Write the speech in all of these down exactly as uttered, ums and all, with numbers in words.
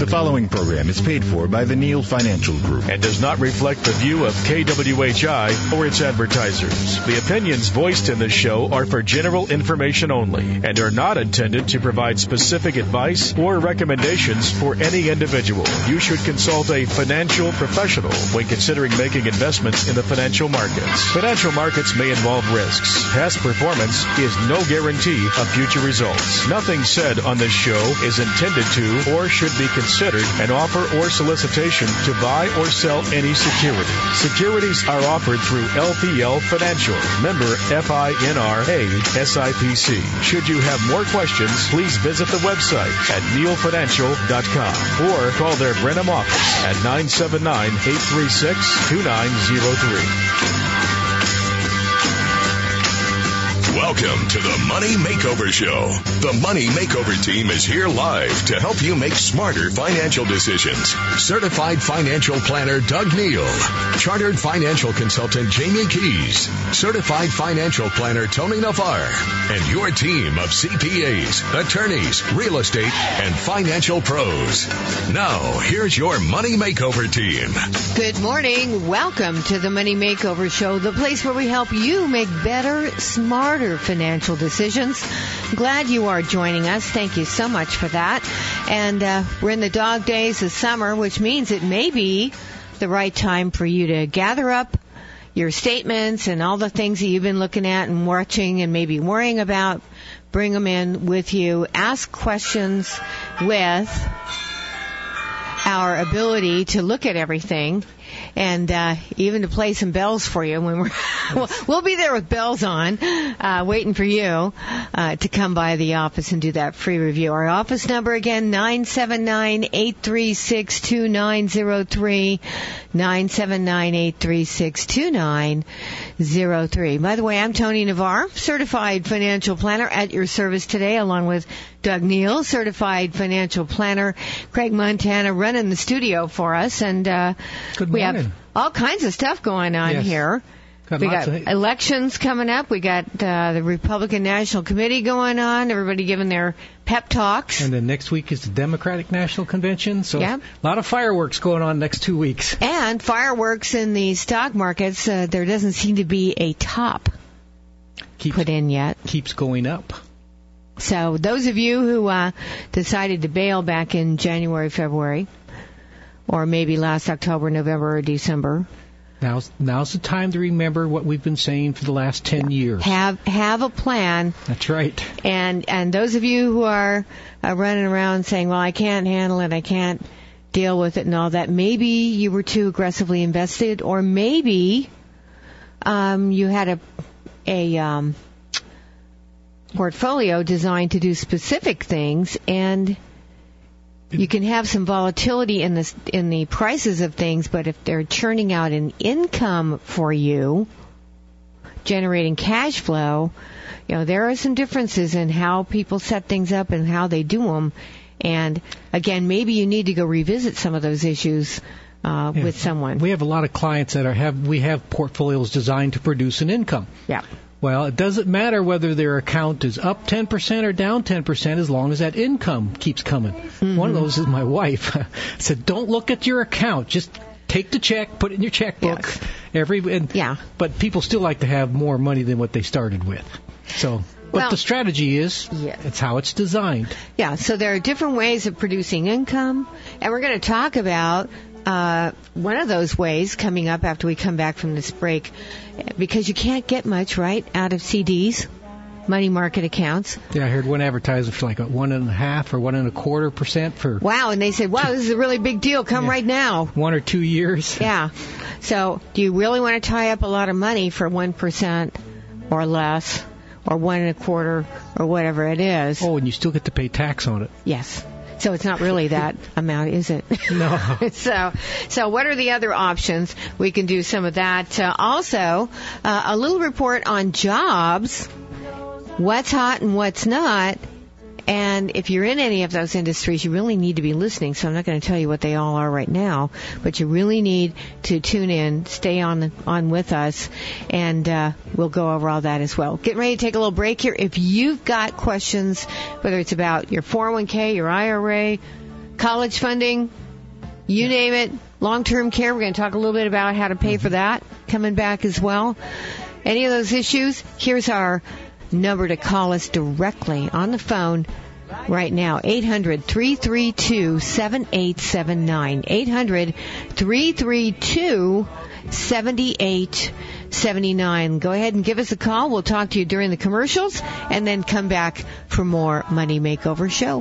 following program is paid for by the Neal Financial Group and does not reflect the view of K W H I or its advertisers. The opinions voiced in this show are for general information only and are not intended to provide specific advice or recommendations for any individual. You should consult a financial professional when considering making investments in the financial markets. Financial markets may involve risks. Past performance is no guarantee of future results. Nothing said on this show is intended to or should be considered an offer or solicitation to buy or sell any security. Securities are offered through L P L Financial, member F I N R A S I P C. Should you have more questions, please visit the website at neal financial dot com or call their Brenham office at nine seven nine, eight three six, two nine zero three. Welcome to the Money Makeover Show. The Money Makeover team is here live to help you make smarter financial decisions. Certified financial planner Doug Neal, chartered financial consultant Jamie Keys, certified financial planner Tony Navarre, and your team of C P As, attorneys, real estate, and financial pros. Now, here's your Money Makeover team. Good morning. Welcome to the Money Makeover Show, the place where we help you make better, smarter financial decisions. Glad you are joining us. Thank you so much for that. And uh, we're in the dog days of summer, which means it may be the right time for you to gather up your statements and all the things that you've been looking at and watching and maybe worrying about. Bring them in with you. Ask questions with our ability to look at everything and uh, even to play some bells for you when we're we'll, we'll be there with bells on, uh, waiting for you uh, to come by the office and do that free review. Our office number again, nine seven nine, eight three six, two nine zero three, nine seven nine, eight three six, two nine zero three. By the way, I'm Tony Navarre, certified financial planner at your service today, along with Doug Neal, certified financial planner. Craig Montana running the studio for us, and uh, Good we morning. have all kinds of stuff going on Yes. here. Got we lots got of- elections coming up. We got uh, the Republican National Committee going on. Everybody giving their pep talks. And then next week is the Democratic National Convention. So Yep. a lot of fireworks going on next two weeks. And fireworks in the stock markets. Uh, there doesn't seem to be a top Keeps, put in yet. keeps going up. So those of you who uh, decided to bail back in January, February, or maybe last October, November, or December, Now's, now's the time to remember what we've been saying for the last ten years. have have a plan. That's right. And and those of you who are uh, running around saying, well, I can't handle it, I can't deal with it and all that, maybe you were too aggressively invested, or maybe um, you had a a um, portfolio designed to do specific things, and you can have some volatility in the in the prices of things, but if they're churning out an income for you, generating cash flow, you know, there are some differences in how people set things up and how they do them. And again, maybe you need to go revisit some of those issues uh, Yeah. with someone. We have a lot of clients that are have we have portfolios designed to produce an income. Yeah. Well, it doesn't matter whether their account is up ten percent or down ten percent as long as that income keeps coming. Mm-hmm. One of those is my wife. Said, don't look at your account. Just take the check, put it in your checkbook. Yes. Every and, Yeah. But people still like to have more money than what they started with. So what Well, the strategy is, yeah. it's how it's designed. Yeah, so there are different ways of producing income, and we're going to talk about uh, one of those ways coming up after we come back from this break, because you can't get much, right, out of C Ds, money market accounts. Yeah, I heard one advertiser for like a one and a half or one and a quarter percent for Wow, and they said, wow, this is a really big deal. Come Yeah. right now. one or two years. Yeah. So do you really want to tie up a lot of money for one percent or less, or one and a quarter, or whatever it is? Oh, and you still get to pay tax on it. Yes. So it's not really that amount, is it? No. so, so what are the other options? We can do some of that. Uh, also, uh, a little report on jobs, what's hot and what's not. And if you're in any of those industries, you really need to be listening. So I'm not going to tell you what they all are right now, but you really need to tune in, stay on on with us, and uh, we'll go over all that as well. Getting ready to take a little break here. If you've got questions, whether it's about your four oh one k, your I R A, college funding, you yeah. name it, long-term care. We're going to talk a little bit about how to pay for that coming back as well. Any of those issues, here's our number to call us directly on the phone right now, eight hundred, three three two, seven eight seven nine, eight hundred, three three two, seven eight seven nine. Go ahead and give us a call. We'll talk to you during the commercials and then come back for more Money Makeover Show.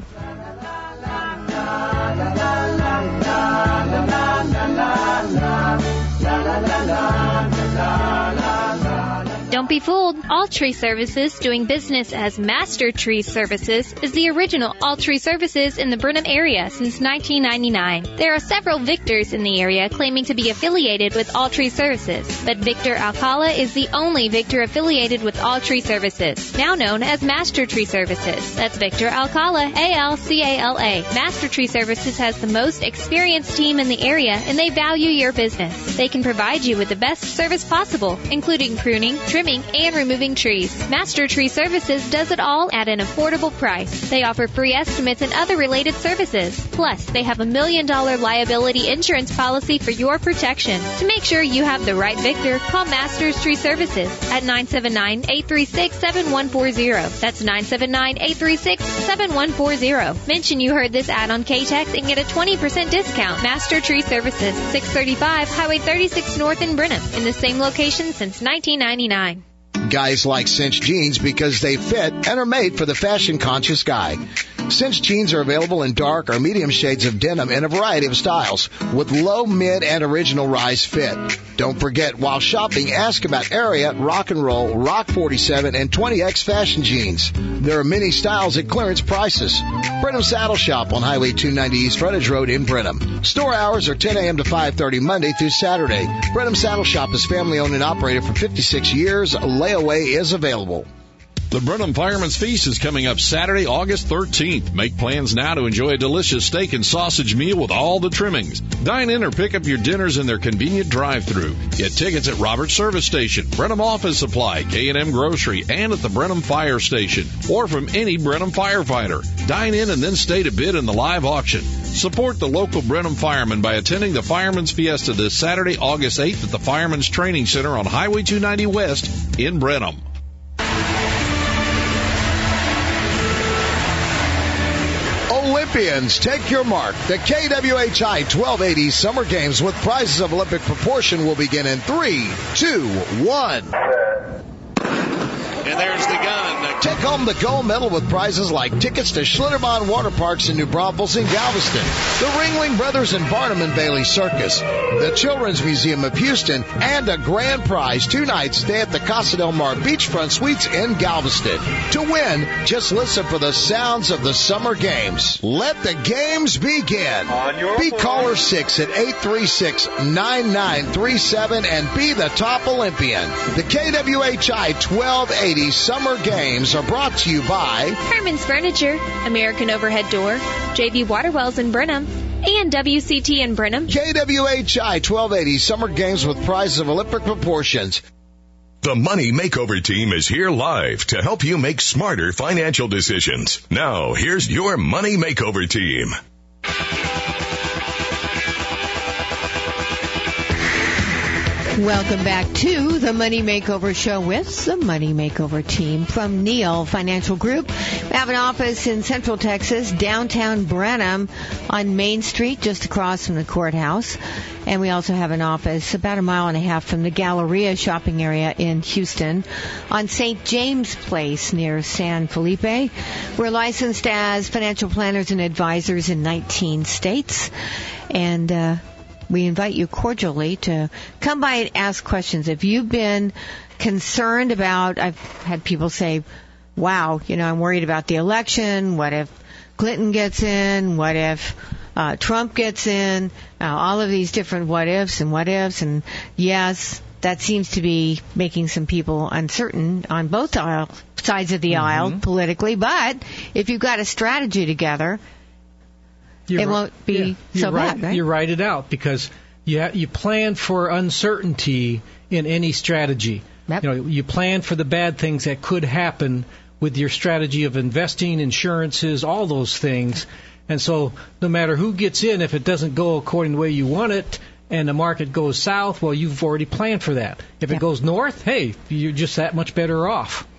Don't be fooled. All Tree Services, doing business as Master Tree Services, is the original All Tree Services in the Brenham area since nineteen ninety-nine. There are several Victors in the area claiming to be affiliated with All Tree Services, but Victor Alcala is the only Victor affiliated with All Tree Services, now known as Master Tree Services. That's Victor Alcala, A L C A L A. Master Tree Services has the most experienced team in the area, and they value your business. They can provide you with the best service possible, including pruning, trimming, and removing trees. Master Tree Services does it all at an affordable price. They offer free estimates and other related services. Plus, they have a million dollar liability insurance policy for your protection. To make sure you have the right Victor, call Masters Tree Services at nine seven nine, eight three six, seven one four zero. That's nine seven nine, eight three six, seven one four zero. Mention you heard this ad on K-Tex and get a twenty percent discount. Master Tree Services, six thirty-five Highway thirty-six North in Brenham, in the same location since nineteen ninety-nine. Guys like Cinch jeans because they fit and are made for the fashion-conscious guy. Cinch jeans are available in dark or medium shades of denim in a variety of styles with low, mid, and original rise fit. Don't forget, while shopping, ask about Area, Rock and Roll, Rock forty-seven, and twenty X fashion jeans. There are many styles at clearance prices. Brenham Saddle Shop on Highway two ninety East Frontage Road in Brenham. Store hours are ten a.m. to five thirty Monday through Saturday. Brenham Saddle Shop is family-owned and operated for fifty-six years. Layaway is available. The Brenham Fireman's Feast is coming up Saturday, August thirteenth. Make plans now to enjoy a delicious steak and sausage meal with all the trimmings. Dine in or pick up your dinners in their convenient drive-thru. Get tickets at Roberts Service Station, Brenham Office Supply, K and M Grocery, and at the Brenham Fire Station, or from any Brenham firefighter. Dine in and then stay to bid in the live auction. Support the local Brenham firemen by attending the Fireman's Fiesta this Saturday, August eighth at the Fireman's Training Center on Highway two ninety West in Brenham. Olympians, take your mark. The K W H I twelve eighty Summer Games with prizes of Olympic proportion will begin in three, two, one. And there's the gun. Take home the gold medal with prizes like tickets to Schlitterbahn Water Parks in New Braunfels and Galveston, the Ringling Brothers and Barnum and Bailey Circus, the Children's Museum of Houston, and a grand prize two-night stay at the Casa del Mar Beachfront Suites in Galveston. To win, just listen for the sounds of the Summer Games. Let the games begin. Be caller six at eight three six, nine nine three seven and be the top Olympian. The K W H I twelve eighty Summer Games are brought to you by Herman's Furniture, American Overhead Door, J V Waterwells in Brenham, and W C T in Brenham. K W H I twelve eighty Summer Games with prizes of Olympic proportions. The Money Makeover Team is here live to help you make smarter financial decisions. Now, here's your Money Makeover Team. Welcome back to the Money Makeover Show with the Money Makeover Team from Neal Financial Group. We have an office in Central Texas, downtown Brenham on Main Street, just across from the courthouse. And we also have an office about a mile and a half from the Galleria shopping area in Houston on Saint James Place near San Felipe. We're licensed as financial planners and advisors in nineteen states. And, uh, we invite you cordially to come by and ask questions. If you've been concerned about, I've had people say, wow, you know, I'm worried about the election. What if Clinton gets in? What if uh, Trump gets in? Uh, all of these different what ifs and what ifs. And yes, that seems to be making some people uncertain on both aisle, sides of the mm-hmm. aisle politically. But if you've got a strategy together, You're it won't be yeah, so right, bad, right? You write it out because you ha- you plan for uncertainty in any strategy. Yep. You know, you plan for the bad things that could happen with your strategy of investing, insurances, all those things. And so no matter who gets in, if it doesn't go according to the way you want it, and the market goes south, well, you've already planned for that. If Yep. it goes north, hey, you're just that much better off.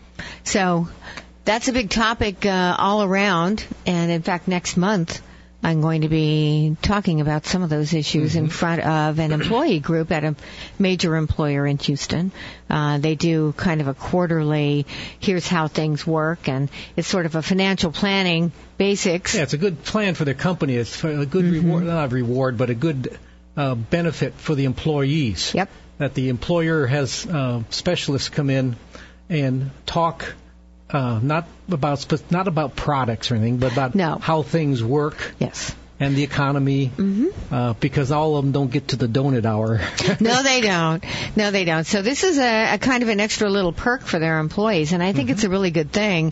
So that's a big topic uh, all around. And in fact, next month, I'm going to be talking about some of those issues mm-hmm. in front of an employee group at a major employer in Houston. Uh, they do kind of a quarterly, here's how things work, and it's sort of a financial planning basics. Yeah, it's a good plan for the company. It's a good mm-hmm. reward, not reward, but a good uh, benefit for the employees. Yep. That the employer has uh, specialists come in and talk Uh, not about spe- not about products or anything, but about no. how things work. Yes. And the economy, mm-hmm. uh, because all of them don't get to the donut hour. No, they don't. No, they don't. So this is a, a kind of an extra little perk for their employees, and I think mm-hmm. it's a really good thing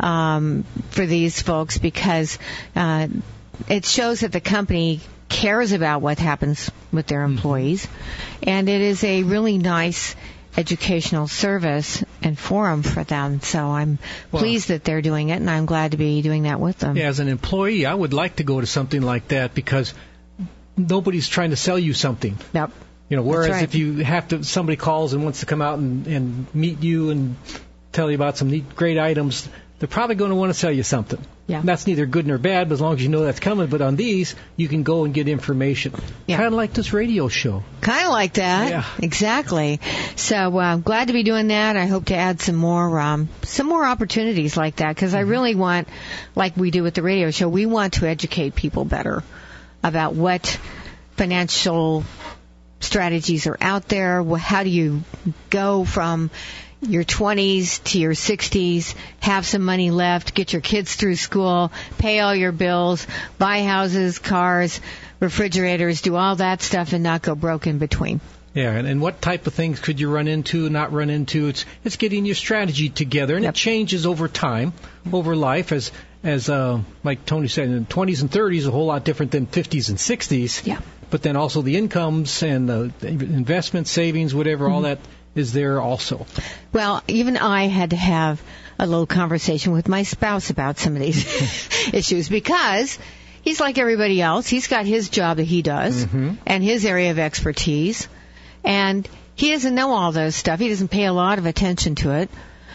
um, for these folks because uh, it shows that the company cares about what happens with their employees, mm-hmm. and it is a really nice educational service and forum for them. So I'm well, pleased that they're doing it, and I'm glad to be doing that with them. Yeah, as an employee, I would like to go to something like that because nobody's trying to sell you something. Yep. You know, whereas right. if you have to, somebody calls and wants to come out and, and meet you and tell you about some neat, great items, they're probably going to want to sell you something. Yeah. And that's neither good nor bad, but as long as you know that's coming. But on these, you can go and get information. Yeah. Kind of like this radio show. Kind of like that. Yeah. Exactly. So uh, I'm glad to be doing that. I hope to add some more um, some more opportunities like that because mm-hmm. I really want, like we do with the radio show, we want to educate people better about what financial strategies are out there. How do you go from your twenties to your sixties, have some money left, get your kids through school, pay all your bills, buy houses, cars, refrigerators, do all that stuff and not go broke in between. Yeah, and, and what type of things could you run into, not run into? It's it's getting your strategy together, and yep. it changes over time, over life, as as uh, like Tony said, in the twenties and thirties, a whole lot different than fifties and sixties. Yeah. But then also the incomes and the investment savings, whatever, mm-hmm. all that is there also. Well, even I had to have a little conversation with my spouse about some of these issues because he's like everybody else. He's got his job that he does mm-hmm. and his area of expertise, and he doesn't know all those stuff. He doesn't pay a lot of attention to it.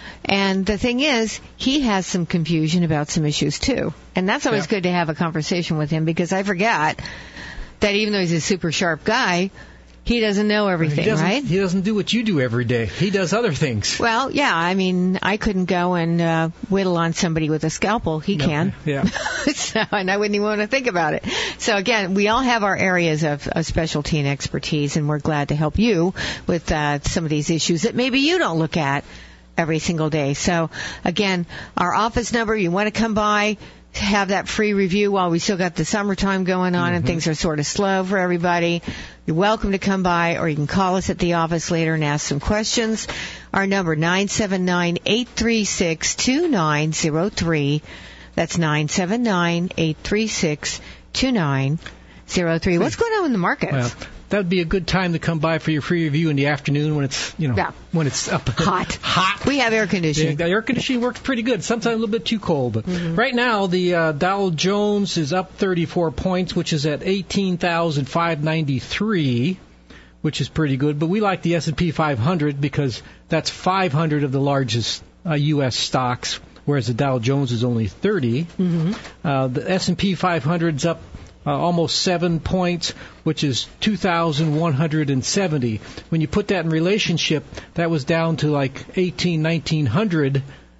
And the thing is, he has some confusion about some issues too. And that's always yeah. good to have a conversation with him because I forget that even though he's a super sharp guy, he doesn't know everything, he right? He doesn't do what you do every day. He does other things. Well, yeah, I mean, I couldn't go and uh, whittle on somebody with a scalpel. He no, can. Yeah. So, and I wouldn't even want to think about it. So, again, we all have our areas of, of specialty and expertise, and we're glad to help you with uh, some of these issues that maybe you don't look at every single day. So, again, our office number, you want to come by, have that free review while we still got the summertime going on mm-hmm. and things are sort of slow for everybody. You're welcome to come by, or you can call us at the office later and ask some questions. Our number, nine seven nine, eight three six, two nine zero three. That's nine seven nine, eight three six, two nine zero three. What's going on in the markets? Well, that would be a good time to come by for your free review in the afternoon when it's, you know, yeah. when it's up hot. Hot. We have air conditioning. The, the air conditioning works pretty good. Sometimes a little bit too cold, but mm-hmm. right now the uh, Dow Jones is up thirty-four points, which is at eighteen thousand five hundred ninety-three, which is pretty good. But we like the S and P five hundred because that's five hundred of the largest uh, U S stocks, whereas the Dow Jones is only thirty. Mm-hmm. Uh, the S and P five hundred is up Uh, almost seven points, which is two thousand one hundred seventy. When you put that in relationship, that was down to like eighteen, nineteen hundred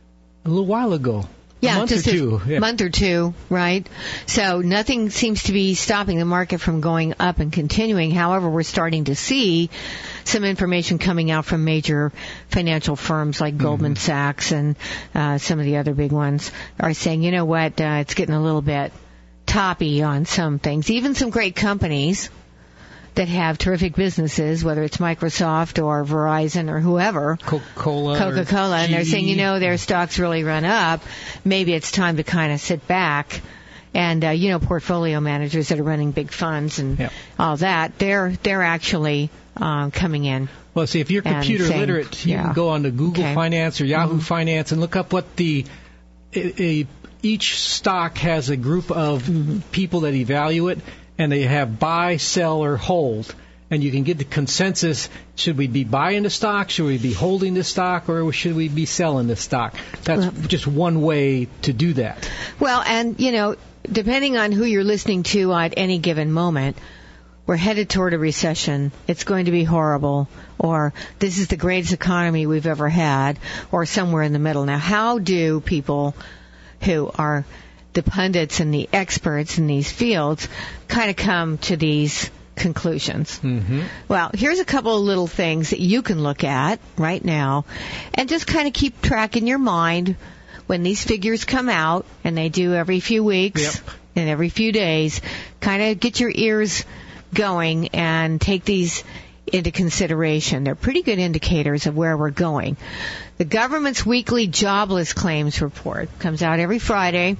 a little while ago. Yeah, a month just or two. a yeah. month or two, right? So nothing seems to be stopping the market from going up and continuing. However, we're starting to see some information coming out from major financial firms like mm-hmm. Goldman Sachs and uh, some of the other big ones are saying, you know what, uh, it's getting a little bit toppy on some things. Even some great companies that have terrific businesses, whether it's Microsoft or Verizon or whoever, Coca-Cola, Coca-Cola, and they're saying, you know, their stocks really run up. Maybe it's time to kind of sit back. And uh, you know, portfolio managers that are running big funds and yep. all that, they're they're actually um, coming in. Well, see, if you're computer saying, literate, you yeah. can go on to Google okay. Finance or Yahoo mm-hmm. Finance and look up what the a, a each stock has a group of mm-hmm. people that evaluate, and they have buy, sell, or hold. And you can get the consensus, should we be buying the stock, should we be holding the stock, or should we be selling the stock? That's well, just one way to do that. Well, and, you know, depending on who you're listening to at any given moment, we're headed toward a recession, it's going to be horrible, or this is the greatest economy we've ever had, or somewhere in the middle. Now, how do people who are the pundits and the experts in these fields kind of come to these conclusions? Mm-hmm. Well, here's a couple of little things that you can look at right now and just kind of keep track in your mind when these figures come out, and they do every few weeks yep. and every few days. Kind of get your ears going and take these into consideration. They're pretty good indicators of where we're going. The government's weekly jobless claims report comes out every Friday.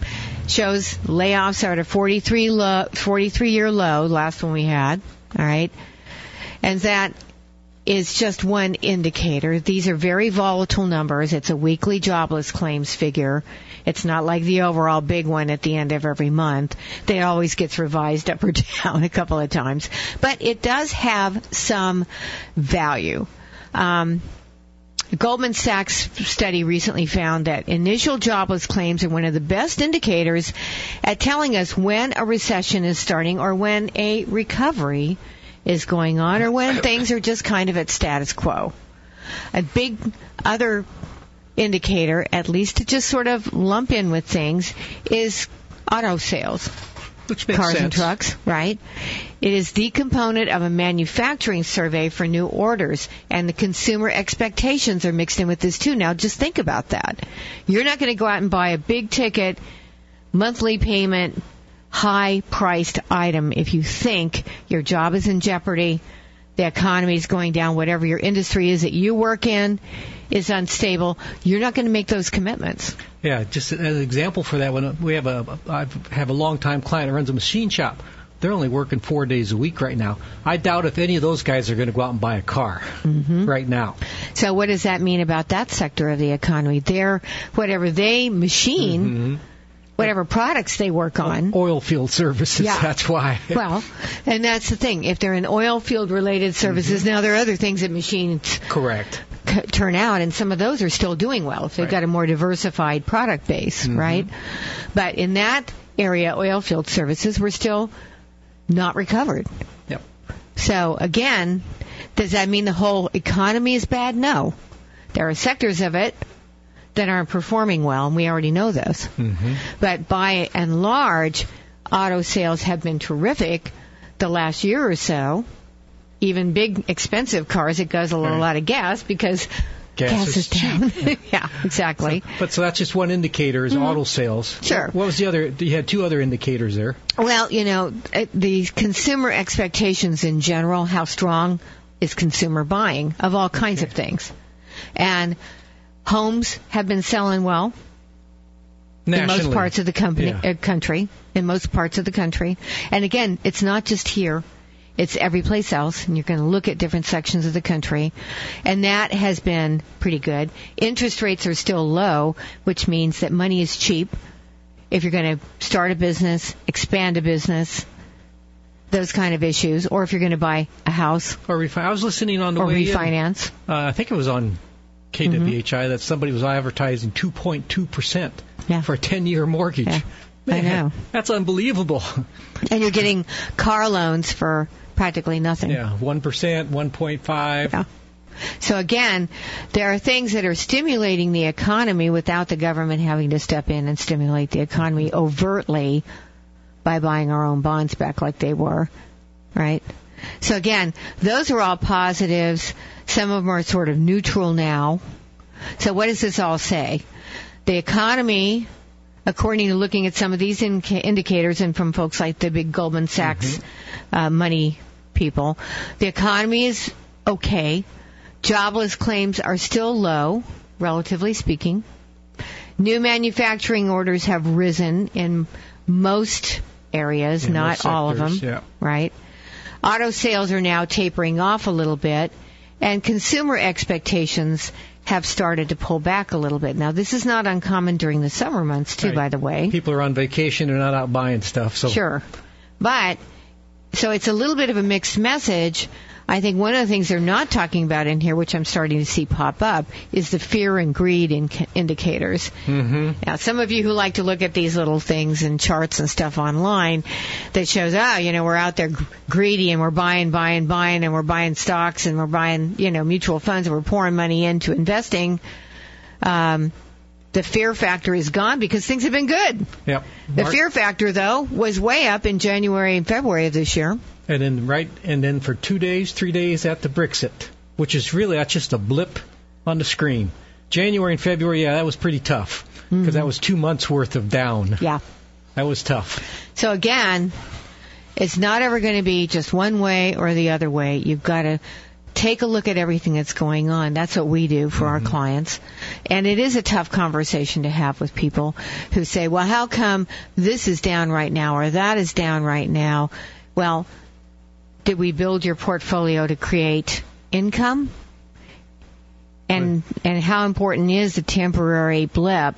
Shows layoffs are at a forty-three low, forty-three year low, last one we had, all right? And that is just one indicator. These are very volatile numbers. It's a weekly jobless claims figure. It's not like the overall big one at the end of every month. It always gets revised up or down a couple of times. But it does have some value. Um, Goldman Sachs study recently found that initial jobless claims are one of the best indicators at telling us when a recession is starting or when a recovery is going on or when things are just kind of at status quo. A big other indicator, at least to just sort of lump in with things, is auto sales. Which makes Cars sense. and trucks, right? It is the component of a manufacturing survey for new orders, and the consumer expectations are mixed in with this too. Now, just think about that. You're not going to go out and buy a big ticket, monthly payment, high-priced item if you think your job is in jeopardy, the economy is going down, whatever your industry is that you work in is unstable. You're not going to make those commitments. Yeah, just as an example for that, when we have a, I have a long-time client that runs a machine shop. They're only working four days a week right now. I doubt if any of those guys are going to go out and buy a car mm-hmm. right now. So what does that mean about that sector of the economy? They're, whatever they machine, mm-hmm. whatever products they work on. Oil field services, yeah. That's why. Well, and that's the thing. If they're in oil field related services, mm-hmm. now there are other things that machines correct c- turn out, and some of those are still doing well if they've right. got a more diversified product base, mm-hmm. right? But in that area, oil field services, were still not recovered. Yep. So again, does that mean the whole economy is bad? No. There are sectors of it that aren't performing well, and we already know this. Mm-hmm. But by and large, auto sales have been terrific the last year or so. Even big, expensive cars, it guzzle right. a lot of gas because gas, gas is, is down. Yeah, exactly. So, but so that's just one indicator is mm-hmm. auto sales. Sure. What was the other? You had two other indicators there. Well, you know, the consumer expectations in general, how strong is consumer buying of all kinds okay. of things. And homes have been selling well Nationally. in most parts of the company, yeah. uh, country, in most parts of the country. And again, it's not just here. It's every place else, and you're going to look at different sections of the country. And that has been pretty good. Interest rates are still low, which means that money is cheap if you're going to start a business, expand a business, those kind of issues, or if you're going to buy a house. Or refi- I was listening on the or way refinance. in. Uh, I think it was on K W H I mm-hmm. that somebody was advertising two point two percent yeah. for a ten-year mortgage. Yeah. Man, I know. That's unbelievable. And you're getting car loans for practically nothing. Yeah, one percent, one point five. Yeah. So again, there are things that are stimulating the economy without the government having to step in and stimulate the economy overtly by buying our own bonds back like they were, right? So again, those are all positives. Some of them are sort of neutral now. So what does this all say? The economy, according to looking at some of these in- indicators and from folks like the big Goldman Sachs mm-hmm. uh, money people, the economy is okay. Jobless claims are still low, relatively speaking. New manufacturing orders have risen in most areas, in not most all of them, yeah. right? Auto sales are now tapering off a little bit, and consumer expectations have started to pull back a little bit. Now, this is not uncommon during the summer months, too, right. by the way. People are on vacation. They're not out buying stuff. So Sure. But, so it's a little bit of a mixed message. I think one of the things they're not talking about in here, which I'm starting to see pop up, is the fear and greed in- indicators. Mm-hmm. Now, some of you who like to look at these little things and charts and stuff online that shows, oh, you know, we're out there g- greedy and we're buying, buying, buying, and we're buying stocks and we're buying, you know, mutual funds and we're pouring money into investing. Um, the fear factor is gone because things have been good. Yep. The Mark- fear factor, though, was way up in January and February of this year. And then right, and then for two days, three days at the Brexit, which is really that's just a blip on the screen. January and February, yeah, that was pretty tough because Mm-hmm. that was two months worth of down. Yeah. That was tough. So again, it's not ever going to be just one way or the other way. You've got to take a look at everything that's going on. That's what we do for mm-hmm. our clients. And it is a tough conversation to have with people who say, well, how come this is down right now or that is down right now? Well, did we build your portfolio to create income? And and how important is the temporary blip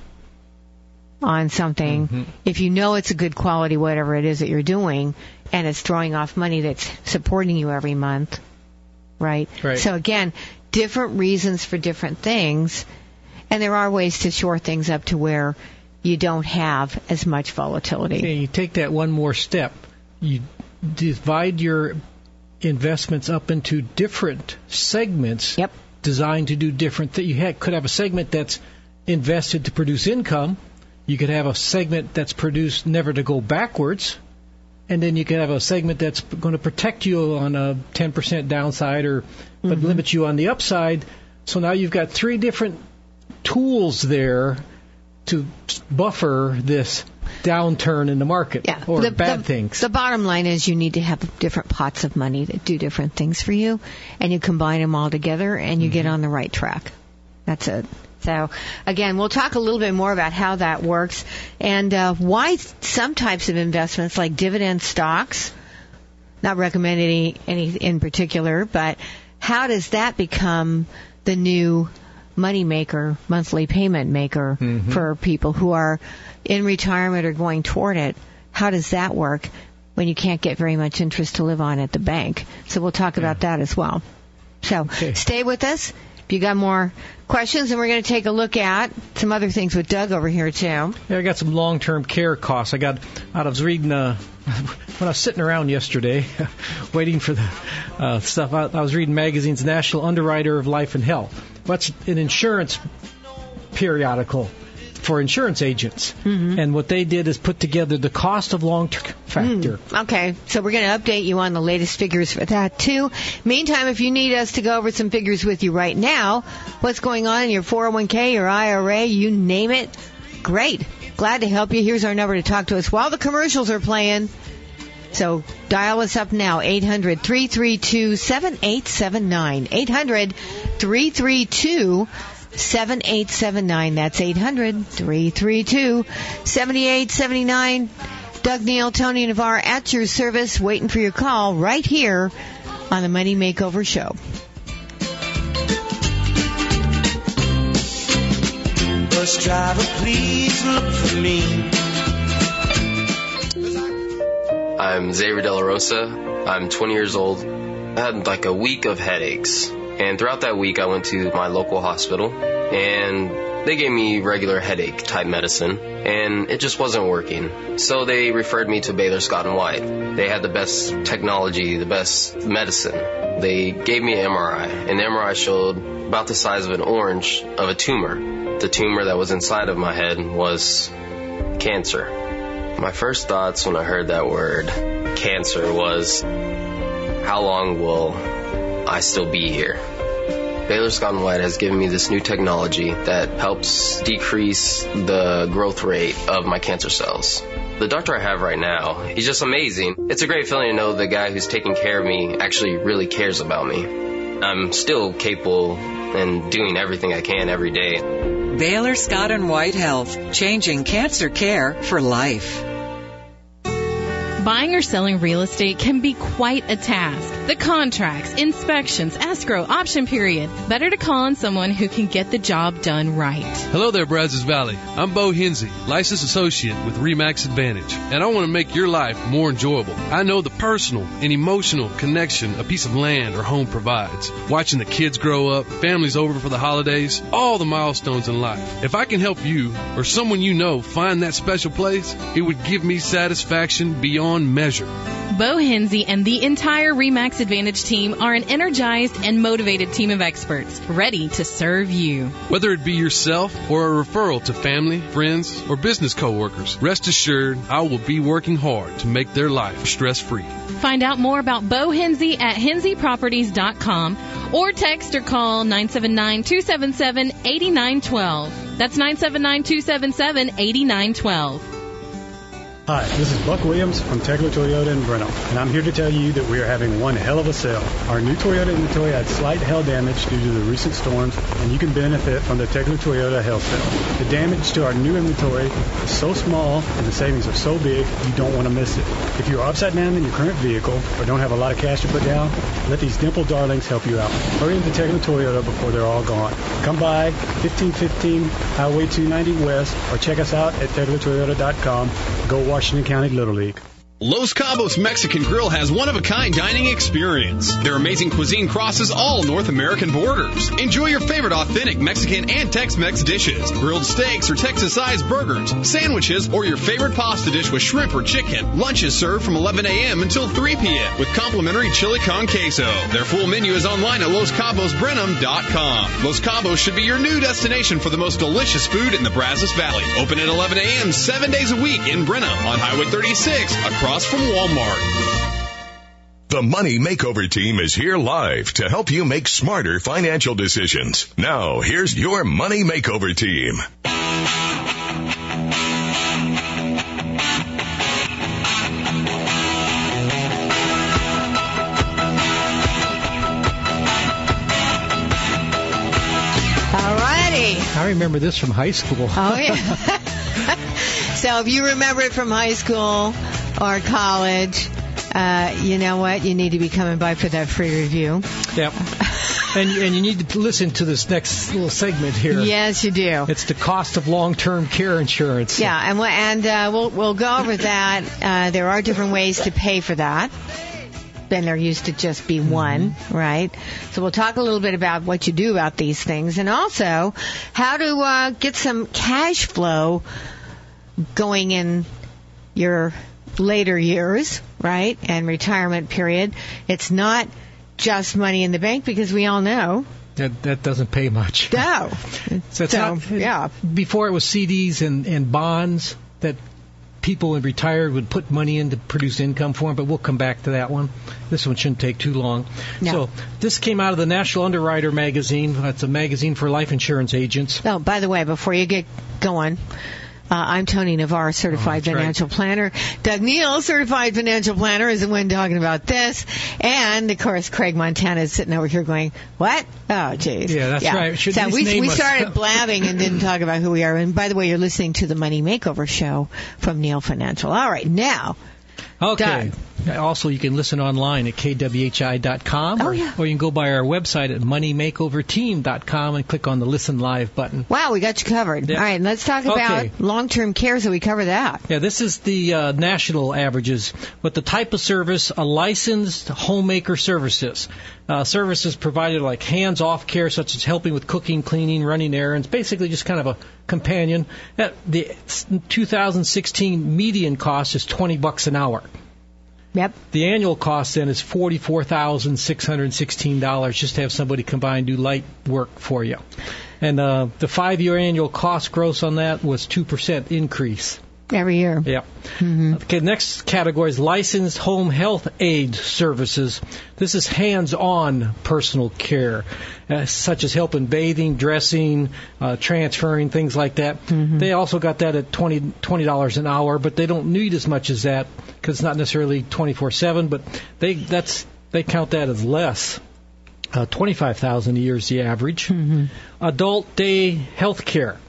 on something mm-hmm. if you know it's a good quality, whatever it is that you're doing, and it's throwing off money that's supporting you every month, right? Right. So again, different reasons for different things, and there are ways to shore things up to where you don't have as much volatility. Okay, you take that one more step. You divide your investments up into different segments yep. designed to do different things. You had, could have a segment that's invested to produce income. You could have a segment that's produced never to go backwards. And then you could have a segment that's going to protect you on a ten percent downside or but mm-hmm. limit you on the upside. So now you've got three different tools there to buffer this downturn in the market yeah. or the, bad the, things. The bottom line is you need to have different pots of money that do different things for you, and you combine them all together, and you mm-hmm. get on the right track. That's it. So, again, we'll talk a little bit more about how that works and uh, why some types of investments like dividend stocks, not recommend any, any in particular, but how does that become the new money maker, monthly payment maker mm-hmm. for people who are in retirement or going toward it? How does that work when you can't get very much interest to live on at the bank? So we'll talk yeah. about that as well. So okay. stay with us. If you got more questions, and we're going to take a look at some other things with Doug over here, too. Yeah, I got some long-term care costs. I got, I was reading, uh, when I was sitting around yesterday, waiting for the uh, stuff, I, I was reading magazine's National Underwriter of Life and Health. That's an insurance periodical for insurance agents. Mm-hmm. And what they did is put together the cost of long-term factor. Mm, okay, so we're going to update you on the latest figures for that, too. Meantime, if you need us to go over some figures with you right now, what's going on in your four oh one k, your I R A, you name it, great. Glad to help you. Here's our number to talk to us while the commercials are playing. So dial us up now, eight hundred, three three two, seven eight seven nine. eight hundred, three three two, seven eight seven nine. That's eight hundred, three three two, seven eight seven nine. Doug Neal, Tony Navarre at your service, waiting for your call right here on the Money Makeover Show. Bus driver, please look for me. I'm Xavier De La Rosa. I'm twenty years old. I had like a week of headaches. And throughout that week, I went to my local hospital, and they gave me regular headache-type medicine, and it just wasn't working. So they referred me to Baylor Scott and White. They had the best technology, the best medicine. They gave me an M R I, and the M R I showed about the size of an orange of a tumor. The tumor that was inside of my head was cancer. My first thoughts when I heard that word, cancer, was, how long will I still be here? Baylor Scott and White has given me this new technology that helps decrease the growth rate of my cancer cells. The doctor I have right now, he's just amazing. It's a great feeling to know the guy who's taking care of me actually really cares about me. I'm still capable and doing everything I can every day. Baylor Scott and White Health, changing cancer care for life. Buying or selling real estate can be quite a task. The contracts, inspections, escrow, option period. Better to call on someone who can get the job done right. Hello there, Brazos Valley. I'm Bo Hinsey, licensed associate with RE/MAX Advantage, and I want to make your life more enjoyable. I know the personal and emotional connection a piece of land or home provides. Watching the kids grow up, families over for the holidays, all the milestones in life. If I can help you or someone you know find that special place, it would give me satisfaction beyond measure. Bo Hinsey and the entire RE/MAX Advantage team are an energized and motivated team of experts, ready to serve you. Whether it be yourself or a referral to family, friends, or business coworkers, rest assured I will be working hard to make their life stress-free. Find out more about Bo Hinsey at hinsey properties dot com or text or call nine seven nine, two seven seven, eight nine one two. That's nine seven nine, two seven seven, eight nine one two. Hi, this is Buck Williams from Tegler Toyota in Brenham, and I'm here to tell you that we are having one hell of a sale. Our new Toyota inventory had slight hail damage due to the recent storms, and you can benefit from the Tegler Toyota hail sale. The damage to our new inventory is so small and the savings are so big, you don't want to miss it. If you are upside down in your current vehicle or don't have a lot of cash to put down, let these dimple darlings help you out. Hurry into Tegler Toyota before they're all gone. Come by fifteen fifteen Highway two ninety West or check us out at tegler toyota dot com. Go Washington County Little League. Los Cabos Mexican Grill has one-of-a-kind dining experience. Their amazing cuisine crosses all North American borders. Enjoy your favorite authentic Mexican and Tex-Mex dishes, grilled steaks or Texas-sized burgers, sandwiches, or your favorite pasta dish with shrimp or chicken. Lunch is served from eleven a.m. until three p.m. with complimentary chili con queso. Their full menu is online at los cabos brenham dot com. Los Cabos should be your new destination for the most delicious food in the Brazos Valley. Open at eleven a.m. seven days a week in Brenham on Highway thirty-six, across from Walmart. The Money Makeover Team is here live to help you make smarter financial decisions. Now, here's your Money Makeover Team. All righty. I remember this from high school. Oh, yeah. So if you remember it from high school or college, uh, you know what? You need to be coming by for that free review. Yep. And, and you need to listen to this next little segment here. Yes, you do. It's the cost of long-term care insurance. Yeah, and we'll, and uh, we'll we'll go over that. Uh, there are different ways to pay for that. Then there used to just be one, mm-hmm. right? So we'll talk a little bit about what you do about these things, and also how to uh, get some cash flow going in your later years, right, and retirement period. It's not just money in the bank, because we all know that that doesn't pay much. No. So, it's so not, yeah. Before it was C Ds and, and bonds that people when retired would put money in to produce income for them, but we'll come back to that one. This one shouldn't take too long. No. So this came out of the National Underwriter magazine. It's a magazine for life insurance agents. Oh, by the way, before you get going, Uh, I'm Tony Navarre, Certified oh, Financial right. Planner. Doug Neal, Certified Financial Planner, is the one talking about this. And, of course, Craig Montana is sitting over here going, what? Oh, jeez. Yeah, that's yeah. right. Should so we, name we us. started blabbing and didn't talk about who we are. And, by the way, you're listening to the Money Makeover Show from Neal Financial. All right, now, Okay. Doug. Also, you can listen online at k w h i dot com, Oh, or, yeah. or you can go by our website at money makeover team dot com and click on the Listen Live button. Wow, we got you covered. Yeah. All right, let's talk about Okay. long-term care, so we cover that. Yeah, this is the uh, national averages. But the type of service, a licensed homemaker services. Uh, services provided like hands-off care, such as helping with cooking, cleaning, running errands, basically just kind of a companion. Uh, the two thousand sixteen median cost is twenty bucks an hour. Yep. The annual cost then is forty-four thousand six hundred sixteen dollars just to have somebody come by and do light work for you. And uh, the five-year annual cost gross on that was two percent increase. Every year. Yep. Mm-hmm. Okay, next category is licensed home health aid services. This is hands-on personal care, uh, such as helping bathing, dressing, uh, transferring, things like that. Mm-hmm. They also got that at twenty dollars an hour, but they don't need as much as that because it's not necessarily twenty-four seven, but they that's they count that as less. Uh, twenty-five thousand dollars a year is the average. Mm-hmm. Adult day health care.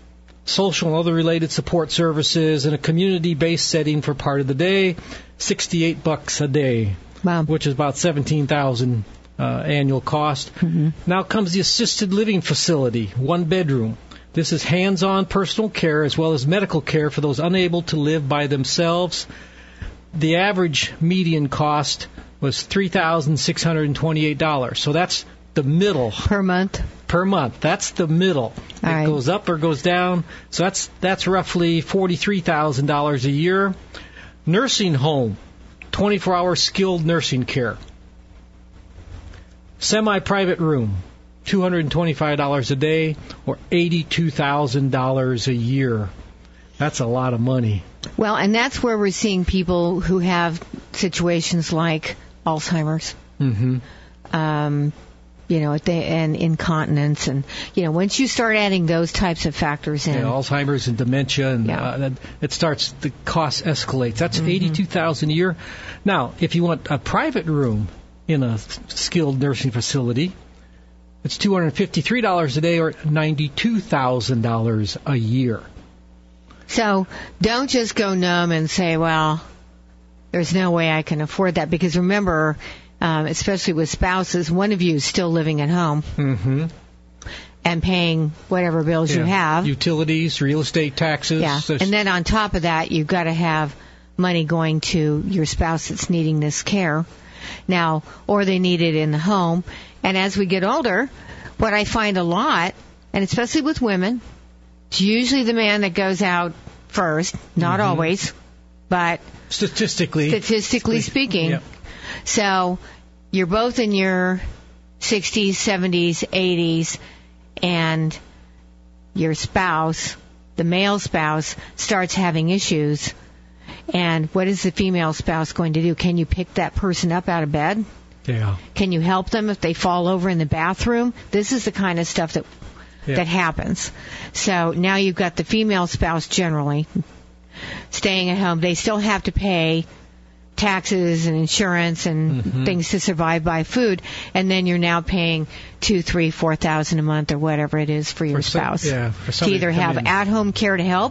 social and other related support services in a community-based setting for part of the day, sixty-eight bucks a day, wow. which is about seventeen thousand uh, annual cost. Mm-hmm. Now comes the assisted living facility, one bedroom. This is hands-on personal care as well as medical care for those unable to live by themselves. The average median cost was three thousand six hundred twenty-eight dollars. So that's the middle. Per month? Per month. That's the middle. All it right. goes up or goes down. So that's that's roughly forty-three thousand dollars a year. Nursing home, twenty-four hour skilled nursing care. Semi-private room, two hundred twenty-five dollars a day or eighty-two thousand dollars a year. That's a lot of money. Well, and that's where we're seeing people who have situations like Alzheimer's, Mm-hmm. um, you know, they, and incontinence. And, you know, once you start adding those types of factors in. Yeah, Alzheimer's and dementia, and Yeah. uh, it starts, the cost escalates. That's Mhm. eighty-two thousand dollars a year. Now, if you want a private room in a skilled nursing facility, it's two hundred fifty-three dollars a day or ninety-two thousand dollars a year. So don't just go numb and say, well, there's no way I can afford that. Because remember, um, especially with spouses, one of you is still living at home Mm-hmm. and paying whatever bills you have. Utilities, real estate taxes. Yeah. There's- And then on top of that, you've got to have money going to your spouse that's needing this care now, or they need it in the home. And as we get older, what I find a lot, and especially with women, it's usually the man that goes out first, not Mhm. always, but statistically, statistically speaking. Yep. So you're both in your sixties, seventies, eighties, and your spouse, the male spouse, starts having issues. And what is the female spouse going to do? Can you pick that person up out of bed? Yeah. Can you help them if they fall over in the bathroom? This is the kind of stuff that Yeah. that happens. So now you've got the female spouse generally staying at home. They still have to pay taxes and insurance and Mhm. things to survive, buy food, and then you're now paying two, three, four thousand a month or whatever it is for your For some- spouse yeah, for to somebody either to come have in. at-home care to help,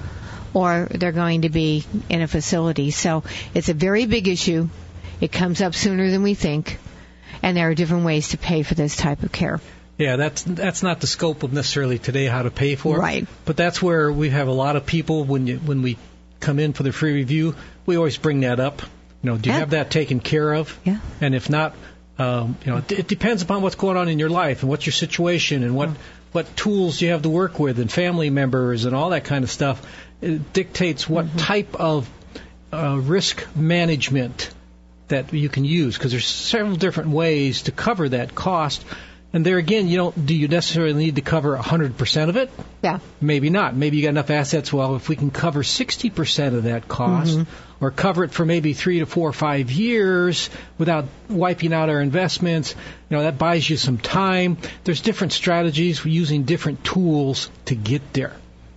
or they're going to be in a facility. So it's a very big issue. It comes up sooner than we think, and there are different ways to pay for this type of care. Yeah, that's that's not the scope of necessarily today how to pay for it. Right. But that's where we have a lot of people when you when we come in for the free review, we always bring that up. You know, do you Yeah. have that taken care of? Yeah. And if not, um, you know, it, it depends upon what's going on in your life and what's your situation and what what tools you have to work with and family members and all that kind of stuff. It dictates what Mm-hmm. type of uh, risk management that you can use, because there's several different ways to cover that cost. And there again, you don't do you necessarily need to cover one hundred percent of it? Yeah. Maybe not. Maybe you got enough assets. Well, if we can cover sixty percent of that cost, Mhm. or cover it for maybe three to four or five years without wiping out our investments, you know, that buys you some time. There's different strategies. We're using different tools to get there.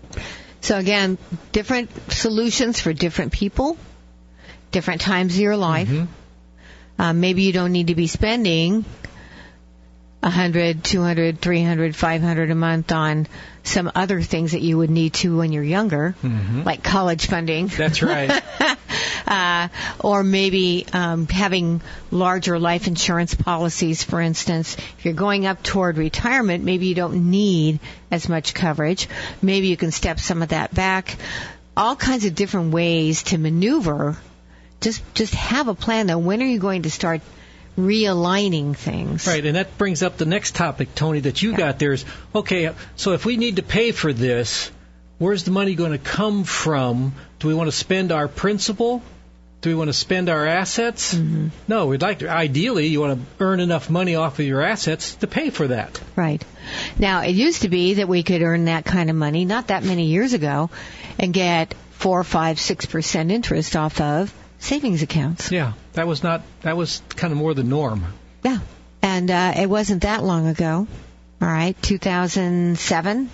So again, different solutions for different people, different times of your life. Mm-hmm. Um, maybe you don't need to be spending one hundred, two hundred, three hundred, five hundred a month on some other things that you would need to when you're younger, Mhm. like college funding. That's right. uh, or maybe um, having larger life insurance policies, for instance. If you're going up toward retirement, maybe you don't need as much coverage. Maybe you can step some of that back. All kinds of different ways to maneuver. Just just have a plan, though. When are you going to start realigning things? Right, and that brings up the next topic, Tony, that you got there is, okay, so if we need to pay for this, where's the money going to come from? Do we want to spend our principal? Do we want to spend our assets? Mm-hmm. No, we'd like to, ideally, you want to earn enough money off of your assets to pay for that. Right. Now, it used to be that we could earn that kind of money not that many years ago and get four, five, six percent interest off of savings accounts. Yeah, that was not, that was kind of more the norm. Yeah. And uh, it wasn't that long ago. All right, two thousand seven.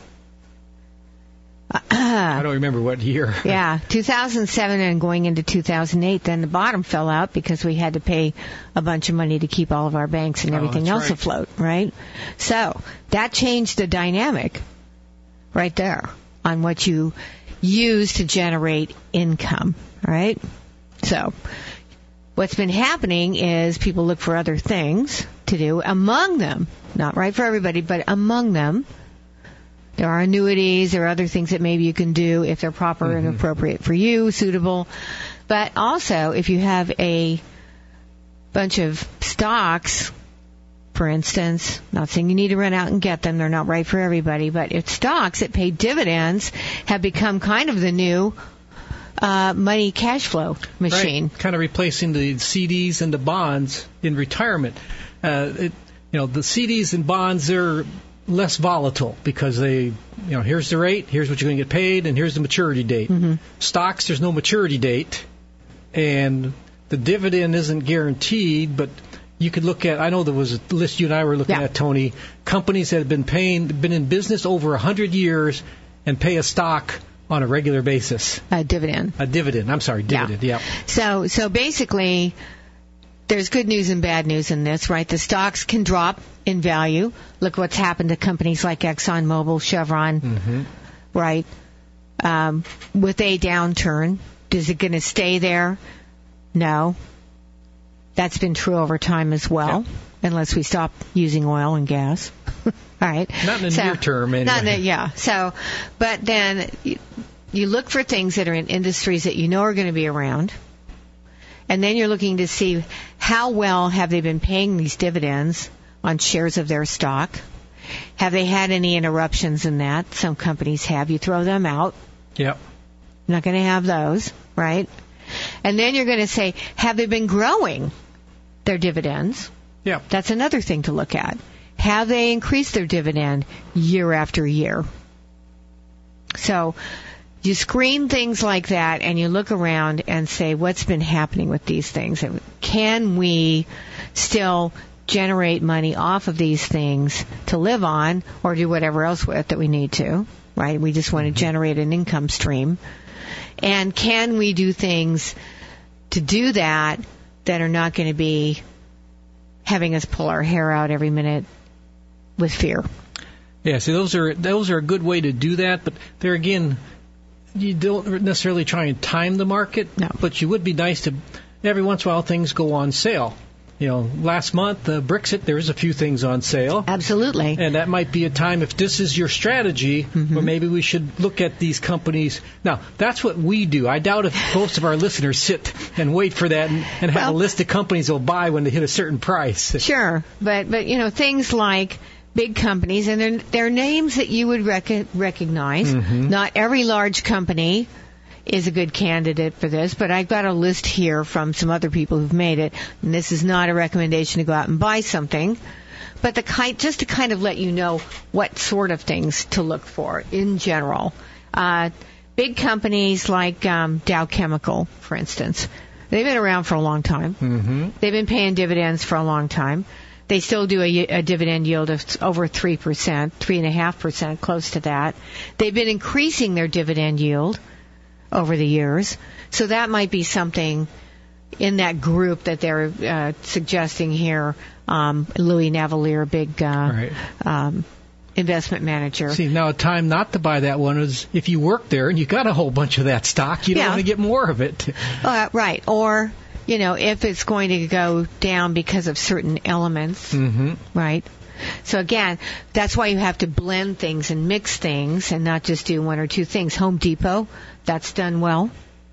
I don't remember what year. Yeah, two thousand seven and going into two thousand eight, then the bottom fell out because we had to pay a bunch of money to keep all of our banks and Oh, everything that's else right. afloat, right? So that changed the dynamic right there. on what you use to generate income. All right? So what's been happening is people look for other things to do. Among them, not right for everybody, but among them, there are annuities, there are other things that maybe you can do if they're proper mm-hmm. and appropriate for you, suitable. But also, if you have a bunch of stocks, for instance, not saying you need to run out and get them, they're not right for everybody, but if stocks that pay dividends have become kind of the new uh, money cash flow machine. Right. Kind of replacing the C Ds and the bonds in retirement. Uh, it, you know, the C Ds and bonds, they're less volatile because they, you know, here's the rate, here's what you're going to get paid, and here's the maturity date. Mm-hmm. Stocks, there's no maturity date, and the dividend isn't guaranteed, but you could look at, I know there was a list you and I were looking yeah. at, Tony, companies that have been paying, been in business over one hundred years and pay a stock on a regular basis. A dividend. A dividend, I'm sorry, dividend, yeah. yeah. So, so basically, there's good news and bad news in this, right? The stocks can drop in value. Look what's happened to companies like ExxonMobil, Chevron, mm-hmm. right? Um, with a downturn, is it going to stay there? No. That's been true over time as well, yep. unless we stop using oil and gas. All right. Not in the so, near term, anyway. Not in the, yeah. So, but then you, you look for things that are in industries that you know are going to be around. And then you're looking to see how well have they been paying these dividends on shares of their stock. Have they had any interruptions in that? Some companies have. You throw them out. Yep. Not going to have those, right? And then you're going to say, have they been growing their dividends? Yeah. That's another thing to look at. Have they increased their dividend year after year? So you screen things like that and you look around and say, what's been happening with these things? Can we still generate money off of these things to live on or do whatever else with that we need to, right? We just want to generate an income stream. And can we do things to do that that are not going to be having us pull our hair out every minute with fear? Yeah, see, those are those are a good way to do that, but there again, you don't necessarily try and time the market, no. but you would be nice to, every once in a while, things go on sale. You know, last month, the uh, Brexit, there was a few things on sale. Absolutely. And that might be a time, if this is your strategy, mm-hmm. where maybe we should look at these companies. Now, that's what we do. I doubt if most of our listeners sit and wait for that and, and have well, a list of companies they'll buy when they hit a certain price. Sure. But, but you know, things like big companies, and they're, they're names that you would rec- recognize. Mm-hmm. Not every large company is a good candidate for this, but I've got a list here from some other people who've made it, and this is not a recommendation to go out and buy something, but the kind, just to kind of let you know what sort of things to look for in general. Uh, big companies like um, Dow Chemical, for instance, they've been around for a long time. Mm-hmm. They've been paying dividends for a long time. They still do a, a dividend yield of over three percent, three point five percent, close to that. They've been increasing their dividend yield over the years. So that might be something in that group that they're uh, suggesting here. Um, Louis Navellier, big uh, right. um, investment manager. See, now a time not to buy that one is if you work there and you got a whole bunch of that stock, you don't yeah. want to get more of it. Uh, right. Or, you know, if it's going to go down because of certain elements, mm-hmm. right? So again, that's why you have to blend things and mix things and not just do one or two things. Home Depot, that's done well.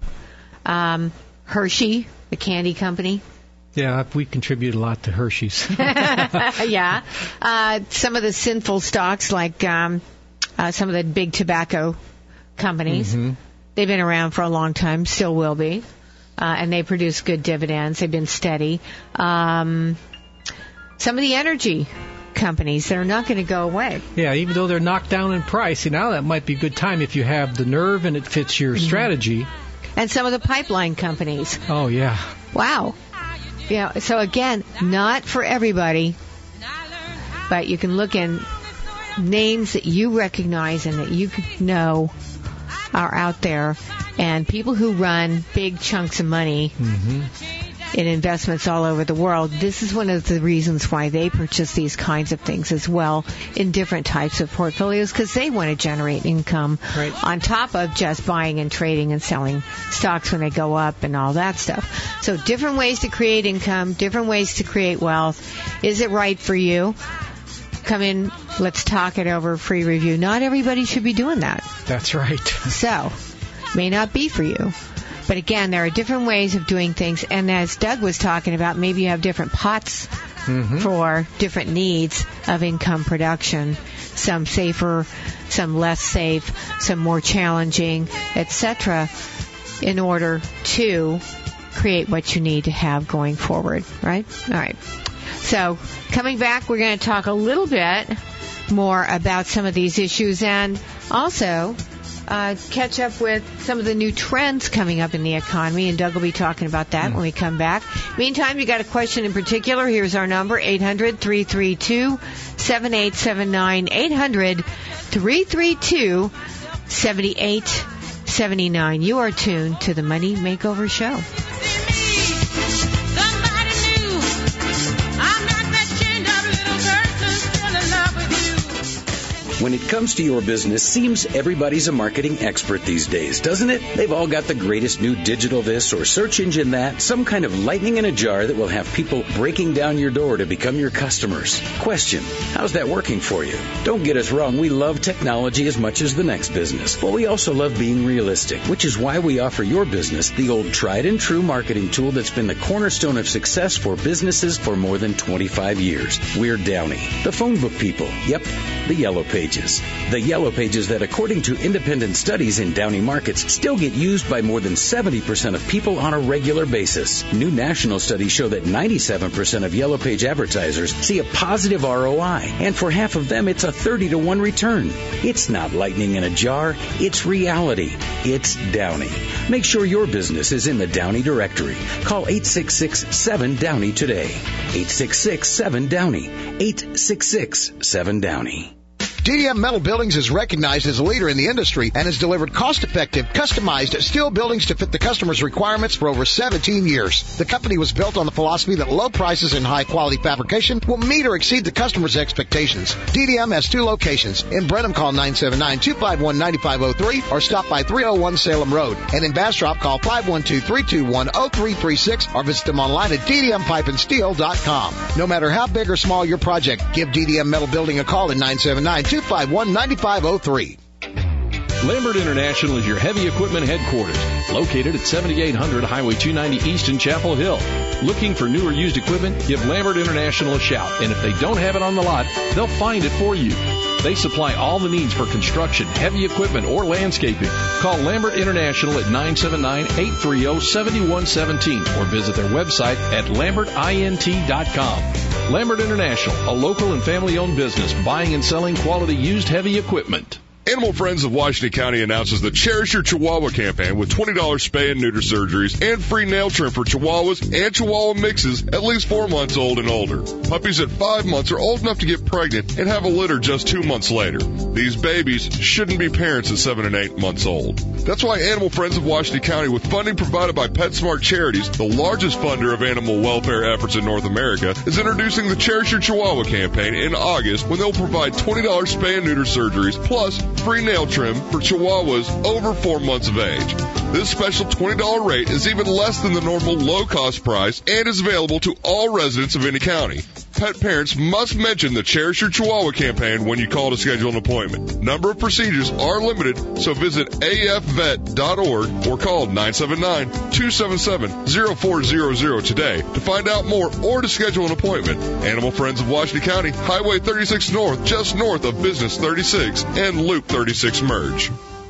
Um, Hershey, the candy company. Yeah, we contribute a lot to Hershey's. yeah. Uh, some of the sinful stocks, like um, uh, some of the big tobacco companies, mm-hmm. they've been around for a long time, still will be. Uh, and they produce good dividends. They've been steady. Um, some of the energy companies that are not going to go away. Yeah, even though they're knocked down in price, see, now that might be a good time if you have the nerve and it fits your mm-hmm. strategy. And some of the pipeline companies. Oh, yeah. Wow. Yeah, so again, not for everybody, but you can look in names that you recognize and that you know are out there, and people who run big chunks of money mm-hmm. in investments all over the world. This is one of the reasons why they purchase these kinds of things as well in different types of portfolios, because they want to generate income right. on top of just buying and trading and selling stocks when they go up and all that stuff. So different ways to create income, different ways to create wealth. Is it right for you? Come in, let's talk it over, free review. Not everybody should be doing that. That's right. So, may not be for you. But again, there are different ways of doing things. And as Doug was talking about, maybe you have different pots mm-hmm. for different needs of income production. Some safer, some less safe, some more challenging, et cetera, in order to create what you need to have going forward, right? All right. So, coming back, we're going to talk a little bit more about some of these issues and also uh, catch up with some of the new trends coming up in the economy, and Doug will be talking about that mm. when we come back. Meantime, you got a question in particular, here's our number, eight hundred, three three two, seven eight seven nine, eight hundred, three three two, seven eight seven nine. You are tuned to the Money Makeover Show. When it comes to your business, seems everybody's a marketing expert these days, doesn't it? They've all got the greatest new digital this or search engine that, some kind of lightning in a jar that will have people breaking down your door to become your customers. Question, how's that working for you? Don't get us wrong, we love technology as much as the next business, but we also love being realistic, which is why we offer your business the old tried and true marketing tool that's been the cornerstone of success for businesses for more than twenty-five years. We're Downey, the phone book people. Yep, the Yellow Pages. The Yellow Pages that, according to independent studies in Downey markets, still get used by more than seventy percent of people on a regular basis. New national studies show that ninety-seven percent of Yellow Page advertisers see a positive R O I, and for half of them, it's a thirty to one return. It's not lightning in a jar, it's reality. It's Downey. Make sure your business is in the Downey directory. Call eight six six, seven, Downey today. eight six six, seven, Downey. eight six six, seven, Downey. D D M Metal Buildings is recognized as a leader in the industry and has delivered cost-effective, customized steel buildings to fit the customer's requirements for over seventeen years. The company was built on the philosophy that low prices and high-quality fabrication will meet or exceed the customer's expectations. D D M has two locations. In Brenham, call nine seven nine, two five one, nine five zero three or stop by three oh one Salem Road. And in Bastrop, call five one two, three two one, zero three three six or visit them online at d d m pipe and steel dot com. No matter how big or small your project, give D D M Metal Building a call at nine seven nine, two five one, nine five zero three. Lambert International is your heavy equipment headquarters, located at seventy-eight hundred Highway two ninety East in Chapel Hill. Looking for new or used equipment? Give Lambert International a shout, and if they don't have it on the lot, they'll find it for you. They supply all the needs for construction, heavy equipment, or landscaping. Call Lambert International at nine seven nine, eight three zero, seven one one seven or visit their website at lambert int dot com. Lambert International, a local and family-owned business buying and selling quality used heavy equipment. Animal Friends of Washington County announces the Cherish Your Chihuahua campaign with twenty dollars spay and neuter surgeries and free nail trim for Chihuahuas and Chihuahua mixes at least four months old and older. Puppies at five months are old enough to get pregnant and have a litter just two months later. These babies shouldn't be parents at seven and eight months old. That's why Animal Friends of Washington County, with funding provided by PetSmart Charities, the largest funder of animal welfare efforts in North America, is introducing the Cherish Your Chihuahua campaign in August, when they'll provide twenty dollars spay and neuter surgeries plus free nail trim for Chihuahuas over four months of age. This special twenty dollars rate is even less than the normal low-cost price and is available to all residents of any county. Pet parents must mention the Cherish Your Chihuahua campaign when you call to schedule an appointment. Number of procedures are limited, so visit a f vet dot org or call nine seven nine, two seven seven, zero four zero zero today to find out more or to schedule an appointment. Animal Friends of Washington County, Highway thirty-six North, just north of Business thirty-six and Loop thirty-six merge.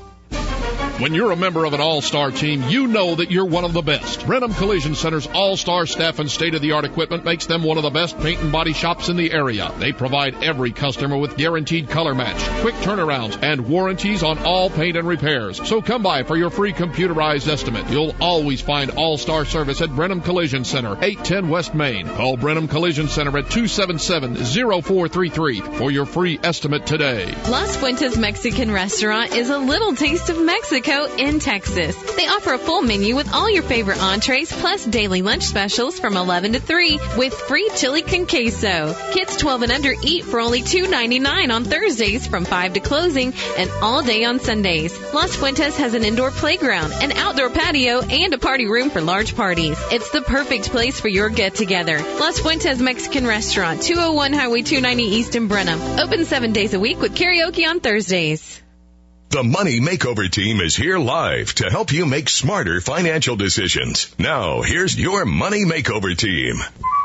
When you're a member of an all-star team, you know that you're one of the best. Brenham Collision Center's all-star staff and state-of-the-art equipment makes them one of the best paint and body shops in the area. They provide every customer with guaranteed color match, quick turnarounds, and warranties on all paint and repairs. So come by for your free computerized estimate. You'll always find all-star service at Brenham Collision Center, eight ten West Main. Call Brenham Collision Center at two seven seven, zero four three three for your free estimate today. Las Fuentes Mexican Restaurant is a little taste of Mexico Mexico in Texas. They offer a full menu with all your favorite entrees plus daily lunch specials from eleven to three with free chili con queso. Kids twelve and under eat for only two ninety-nine on Thursdays from five to closing and all day on Sundays. Las Fuentes has an indoor playground, an outdoor patio, and a party room for large parties. It's the perfect place for your get-together. Las Fuentes Mexican Restaurant, two oh one Highway two ninety East in Brenham. Open seven days a week with karaoke on Thursdays. The Money Makeover Team is here live to help you make smarter financial decisions. Now, here's your Money Makeover Team.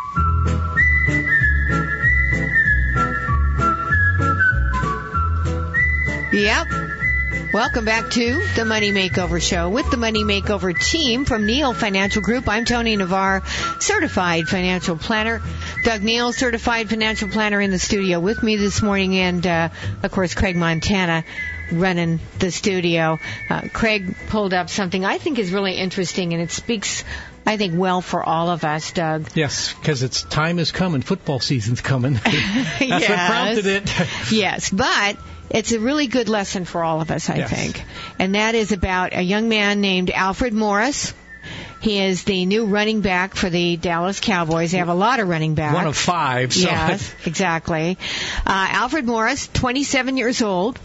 Yep. Welcome back to the Money Makeover Show with the Money Makeover Team from Neal Financial Group. I'm Tony Navarre, certified financial planner. Doug Neal, certified financial planner, in the studio with me this morning, and uh, of course Craig Montana running the studio. Uh, Craig pulled up something I think is really interesting, and it speaks, I think, well for all of us, Doug. Yes, because it's time is coming. Football season's coming. That's yes. what prompted it. Yes, but it's a really good lesson for all of us, I yes. think. And that is about a young man named Alfred Morris. He is the new running back for the Dallas Cowboys. They have a lot of running backs. One of five. So. Yes, exactly. Uh, Alfred Morris, twenty-seven years old.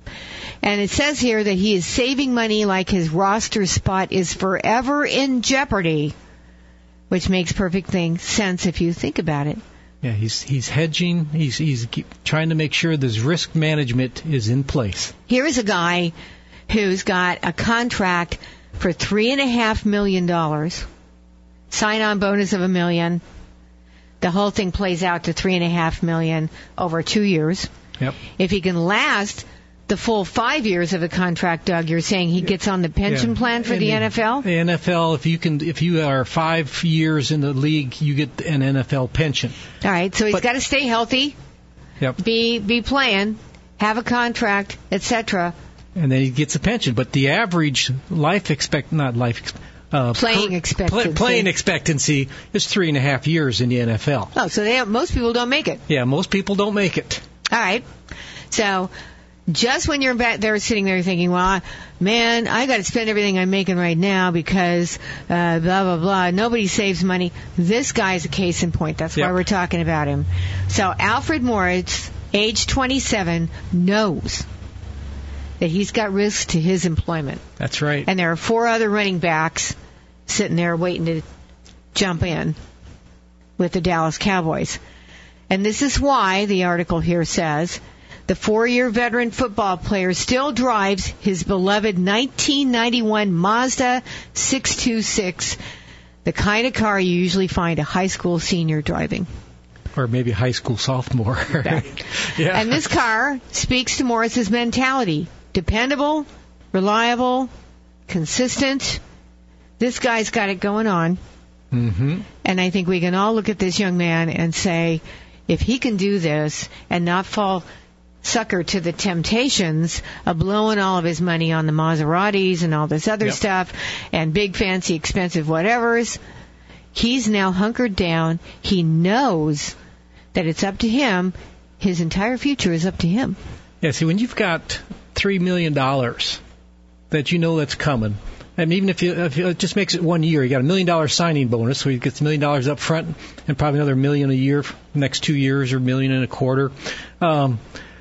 And it says here that he is saving money like his roster spot is forever in jeopardy, which makes perfect thing, sense if you think about it. Yeah, he's he's hedging. He's he's keep trying to make sure this risk management is in place. Here is a guy who's got a contract for three and a half million dollars, sign-on bonus of a million. The whole thing plays out to three and a half million over two years. Yep. If he can last the full five years of a contract, Doug, you're saying he gets on the pension yeah. plan for and the N F L? The N F L, if you can, if you are five years in the league, you get an N F L pension. All right, so he's but, got to stay healthy, yep. be be playing, have a contract, et cetera. And then he gets a pension. But the average life expect not life expect, uh, playing per, expectancy play, playing expectancy is three and a half years in the N F L. Oh, so they have, most people don't make it. Yeah, most people don't make it. All right, so. Just when you're back there sitting there thinking, well, man, I got to spend everything I'm making right now because uh, blah, blah, blah. Nobody saves money. This guy's a case in point. That's yep. why we're talking about him. So Alfred Morris, age twenty-seven, knows that he's got risks to his employment. That's right. And there are four other running backs sitting there waiting to jump in with the Dallas Cowboys. And this is why the article here says the four-year veteran football player still drives his beloved nineteen ninety-one Mazda six two six, the kind of car you usually find a high school senior driving. Or maybe a high school sophomore. yeah. And this car speaks to Morris's mentality. Dependable, reliable, consistent. This guy's got it going on. Mm-hmm. And I think we can all look at this young man and say, if he can do this and not fall sucker to the temptations of blowing all of his money on the Maseratis and all this other yep. stuff and big, fancy, expensive whatevers, he's now hunkered down. He knows that it's up to him. His entire future is up to him. Yeah, see, when you've got three million dollars that you know that's coming, and even if, you, if it just makes it one year, you got a million dollar signing bonus, so he gets a million dollars up front and probably another million a year for the next two years or a million and a quarter. Um,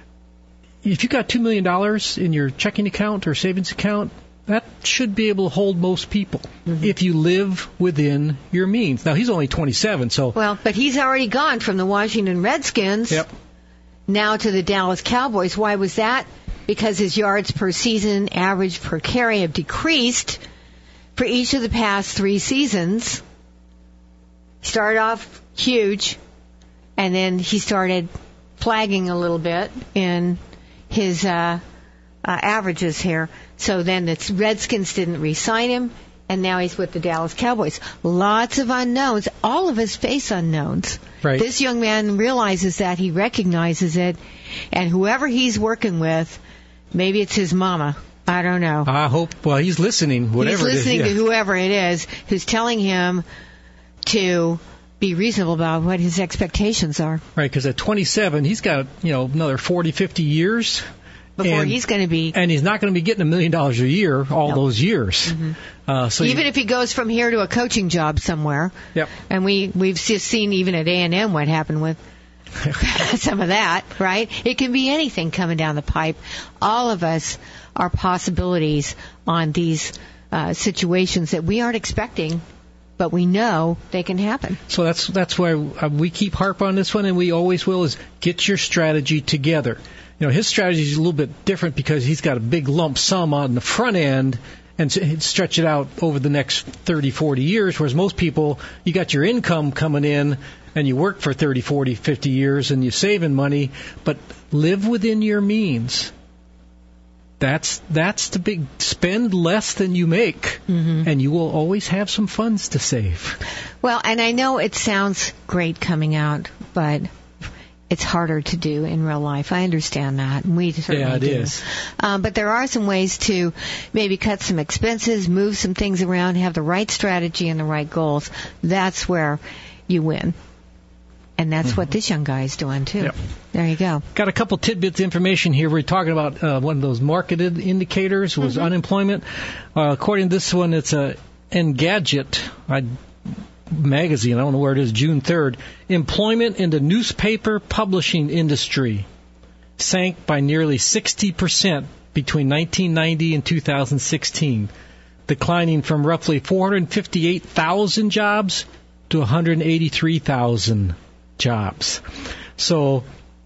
if you got two million dollars in your checking account or savings account, that should be able to hold most people mm-hmm. if you live within your means. Now, he's only twenty-seven, so... Well, but he's already gone from the Washington Redskins yep. now to the Dallas Cowboys. Why was that? Because his yards per season, average per carry, have decreased for each of the past three seasons. He started off huge, and then he started flagging a little bit in his uh, uh, averages here. So then the Redskins didn't re-sign him, and now he's with the Dallas Cowboys. Lots of unknowns. All of us face unknowns. Right. This young man realizes that. He recognizes it. And whoever he's working with, maybe it's his mama. I don't know. I hope, well, he's listening, whatever He's listening it is. to Yeah. whoever it is who's telling him to be reasonable about what his expectations are. Right, because at twenty-seven, he's got, you know, another forty, fifty years. before and, he's going to be. And he's not going to be getting a million dollars a year all Nope. those years. Mm-hmm. Uh, so even you, if he goes from here to a coaching job somewhere. Yep. And we, we've just seen even at A and M what happened with some of that, right? It can be anything coming down the pipe. All of us are possibilities on these uh, situations that we aren't expecting, but we know they can happen. So that's that's why we keep harping on this one, and we always will, is get your strategy together. You know, his strategy is a little bit different because he's got a big lump sum on the front end and stretch it out over the next thirty, forty years, whereas most people, you got your income coming in and you work for thirty, forty, fifty years and you're saving money, but live within your means. That's that's the big, spend less than you make, mm-hmm. and you will always have some funds to save. Well, and I know it sounds great coming out, but it's harder to do in real life. I understand that. And we certainly yeah, it do. is. Um, but there are some ways to maybe cut some expenses, move some things around, have the right strategy and the right goals. That's where you win. And that's mm-hmm. what this young guy is doing, too. Yep. There you go. Got a couple tidbits of information here. We're talking about uh, one of those marketed indicators was mm-hmm. unemployment. Uh, according to this one, it's a Engadget I, magazine. I don't know where it is, June third. Employment in the newspaper publishing industry sank by nearly sixty percent between nineteen ninety and two thousand sixteen, declining from roughly four hundred fifty-eight thousand jobs to one hundred eighty-three thousand jobs. So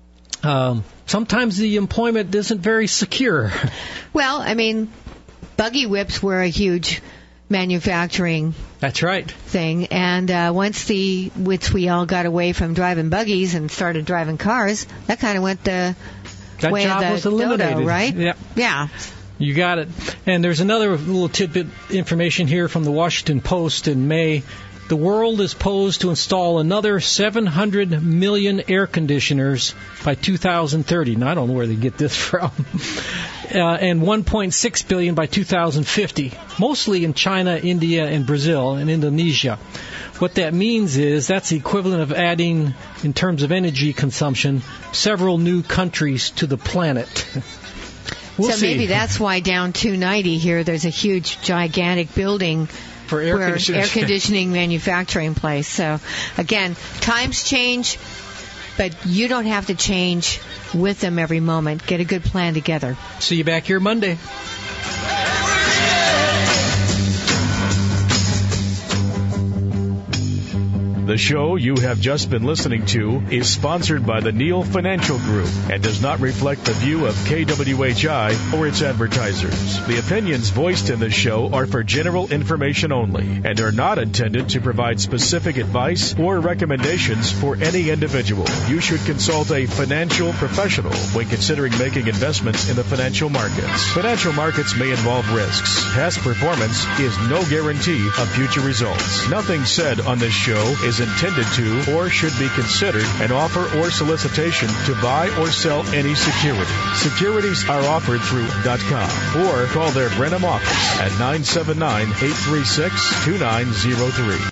um, sometimes the employment isn't very secure. Well, I mean, buggy whips were a huge manufacturing That's right. thing, and uh, once the once we all got away from driving buggies and started driving cars, that kind of went the that way job of the was eliminated, dodo, right? Yep. Yeah. You got it. And there's another little tidbit information here from the Washington Post in May. The world is posed to install another seven hundred million air conditioners by two thousand thirty. Now, I don't know where they get this from. uh, and one point six billion by two thousand fifty, mostly in China, India, and Brazil, and Indonesia. What that means is that's the equivalent of adding, in terms of energy consumption, several new countries to the planet. We'll so see. Maybe that's why down two ninety here there's a huge, gigantic building for air where conditioning. air conditioning manufacturing place. So, again, times change, but you don't have to change with them every moment. Get a good plan together. See you back here Monday. The show you have just been listening to is sponsored by the Neal Financial Group and does not reflect the view of K W H I or its advertisers. The opinions voiced in this show are for general information only and are not intended to provide specific advice or recommendations for any individual. You should consult a financial professional when considering making investments in the financial markets. Financial markets may involve risks. Past performance is no guarantee of future results. Nothing said on this show is intended to or should be considered an offer or solicitation to buy or sell any security. Securities are offered through .com or call their Brenham office at nine seven nine, eight three six, two nine zero three.